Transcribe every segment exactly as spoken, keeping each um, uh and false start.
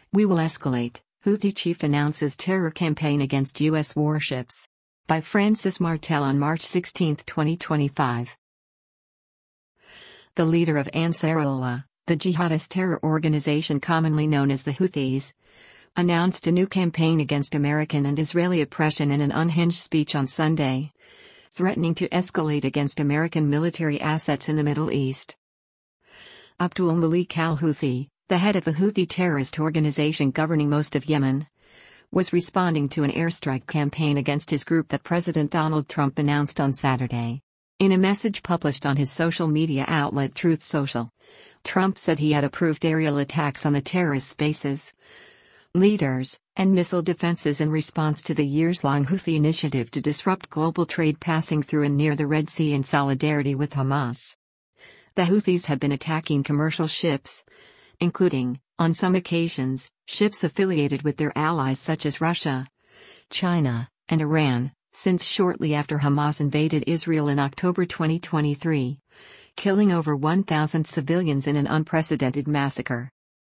We will escalate, Houthi chief announces terror campaign against U S warships. By Francis Martel on March sixteenth, twenty twenty-five. The leader of Ansarullah, the jihadist terror organization commonly known as the Houthis, announced a new campaign against American and Israeli oppression in an unhinged speech on Sunday, threatening to escalate against American military assets in the Middle East. Abdul Malik al-Houthi, the head of the Houthi terrorist organization governing most of Yemen, was responding to an airstrike campaign against his group that President Donald Trump announced on Saturday. In a message published on his social media outlet Truth Social, Trump said he had approved aerial attacks on the terrorist bases, leaders, and missile defenses in response to the years-long Houthi initiative to disrupt global trade passing through and near the Red Sea in solidarity with Hamas. The Houthis have been attacking commercial ships, including, on some occasions, ships affiliated with their allies such as Russia, China, and Iran, since shortly after Hamas invaded Israel in October twenty twenty-three, killing over one thousand civilians in an unprecedented massacre.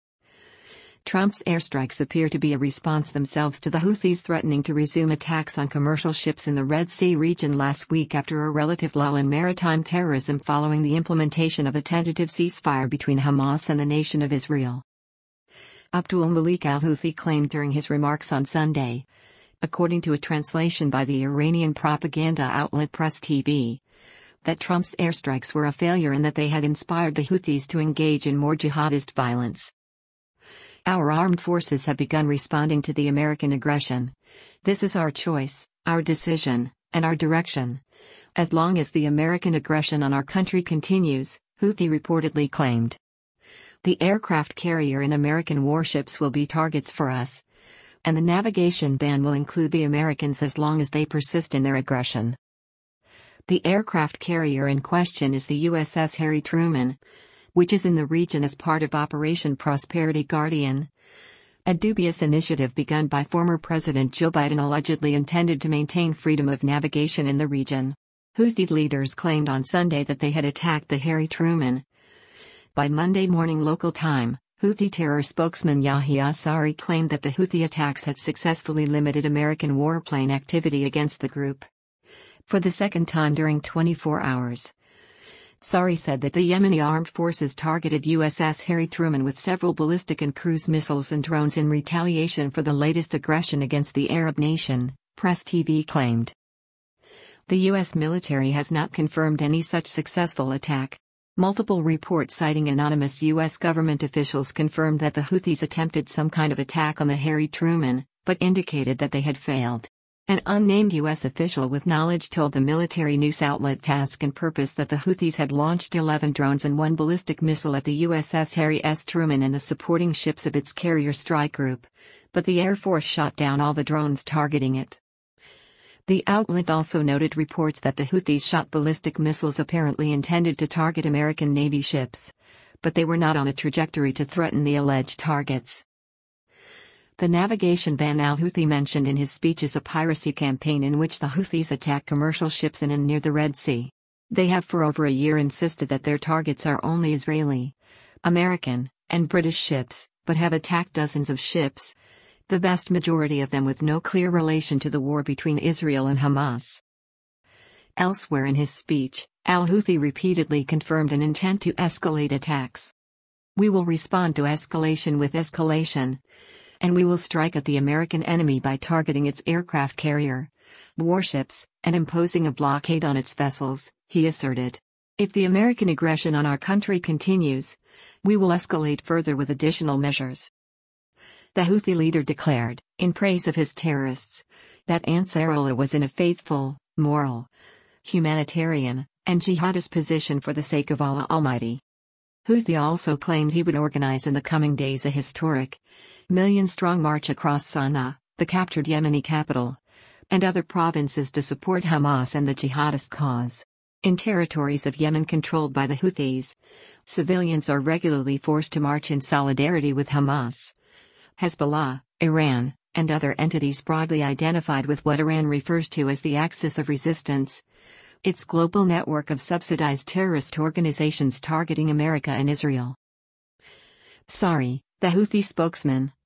Trump's airstrikes appear to be a response themselves to the Houthis threatening to resume attacks on commercial ships in the Red Sea region last week after a relative lull in maritime terrorism following the implementation of a tentative ceasefire between Hamas and the Nation of Israel. Abdul Malik al-Houthi claimed during his remarks on Sunday, according to a translation by the Iranian propaganda outlet Press T V, that Trump's airstrikes were a failure and that they had inspired the Houthis to engage in more jihadist violence. Our armed forces have begun responding to the American aggression. This is our choice, our decision, and our direction. As long as the American aggression on our country continues, Houthi reportedly claimed. The aircraft carrier and American warships will be targets for us, and the navigation ban will include the Americans as long as they persist in their aggression. The aircraft carrier in question is the U S S Harry Truman, which is in the region as part of Operation Prosperity Guardian, a dubious initiative begun by former President Joe Biden allegedly intended to maintain freedom of navigation in the region. Houthi leaders claimed on Sunday that they had attacked the Harry Truman. By Monday morning local time, Houthi terror spokesman Yahya Sari claimed that the Houthi attacks had successfully limited American warplane activity against the group. For the second time during twenty-four hours. Sari said that the Yemeni armed forces targeted U S S Harry Truman with several ballistic and cruise missiles and drones in retaliation for the latest aggression against the Arab nation, Press T V claimed. The U S military has not confirmed any such successful attack. Multiple reports citing anonymous U S government officials confirmed that the Houthis attempted some kind of attack on the Harry Truman, but indicated that they had failed. An unnamed U S official with knowledge told the military news outlet Task and Purpose that the Houthis had launched eleven drones and one ballistic missile at the U S S Harry S. Truman and the supporting ships of its carrier strike group, but the Air Force shot down all the drones targeting it. The outlet also noted reports that the Houthis shot ballistic missiles apparently intended to target American Navy ships, but they were not on a trajectory to threaten the alleged targets. The navigation ban al-Houthi mentioned in his speech is a piracy campaign in which the Houthis attack commercial ships in and near the Red Sea. They have for over a year insisted that their targets are only Israeli, American, and British ships, but have attacked dozens of ships, the vast majority of them with no clear relation to the war between Israel and Hamas. Elsewhere in his speech, al-Houthi repeatedly confirmed an intent to escalate attacks. We will respond to escalation with escalation, and we will strike at the American enemy by targeting its aircraft carrier, warships, and imposing a blockade on its vessels, he asserted. If the American aggression on our country continues, we will escalate further with additional measures. The Houthi leader declared, in praise of his terrorists, that Ansarullah was in a faithful, moral, humanitarian, and jihadist position for the sake of Allah Almighty. Houthi also claimed he would organize in the coming days a historic, million-strong march across Sana'a, the captured Yemeni capital, and other provinces to support Hamas and the jihadist cause. In territories of Yemen controlled by the Houthis, civilians are regularly forced to march in solidarity with Hamas, Hezbollah, Iran, and other entities broadly identified with what Iran refers to as the Axis of Resistance, its global network of subsidized terrorist organizations targeting America and Israel. Sari, the Houthi spokesman,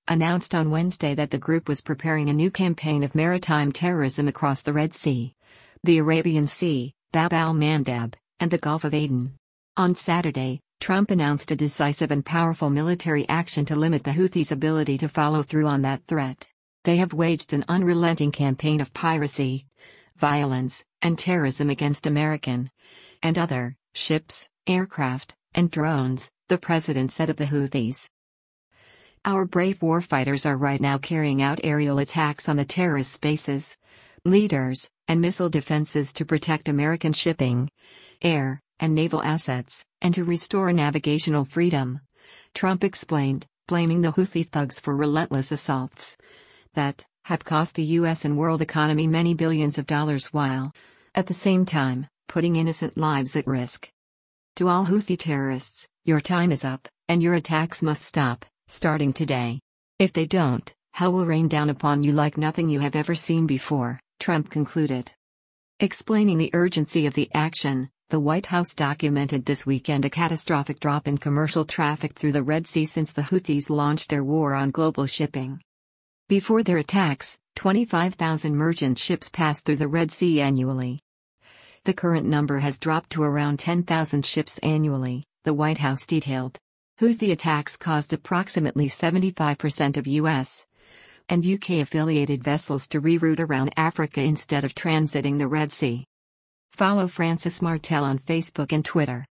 announced on Wednesday that the group was preparing a new campaign of maritime terrorism across the Red Sea, the Arabian Sea, Bab al-Mandab, and the Gulf of Aden. On Saturday, Trump announced a decisive and powerful military action to limit the Houthis' ability to follow through on that threat. They have waged an unrelenting campaign of piracy, violence, and terrorism against American and other ships, aircraft, and drones, the president said of the Houthis. Our brave warfighters are right now carrying out aerial attacks on the terrorist bases, leaders, and missile defenses to protect American shipping, air, and naval assets, and to restore navigational freedom, Trump explained, blaming the Houthi thugs for relentless assaults that have cost the U S and world economy many billions of dollars while, at the same time, putting innocent lives at risk. To all Houthi terrorists, your time is up, and your attacks must stop, starting today. If they don't, hell will rain down upon you like nothing you have ever seen before, Trump concluded. Explaining the urgency of the action, the White House documented this weekend a catastrophic drop in commercial traffic through the Red Sea since the Houthis launched their war on global shipping. Before their attacks, twenty-five thousand merchant ships passed through the Red Sea annually. The current number has dropped to around ten thousand ships annually, the White House detailed. Houthi attacks caused approximately seventy-five percent of U S and U K-affiliated vessels to reroute around Africa instead of transiting the Red Sea. Follow Francis Martel on Facebook and Twitter.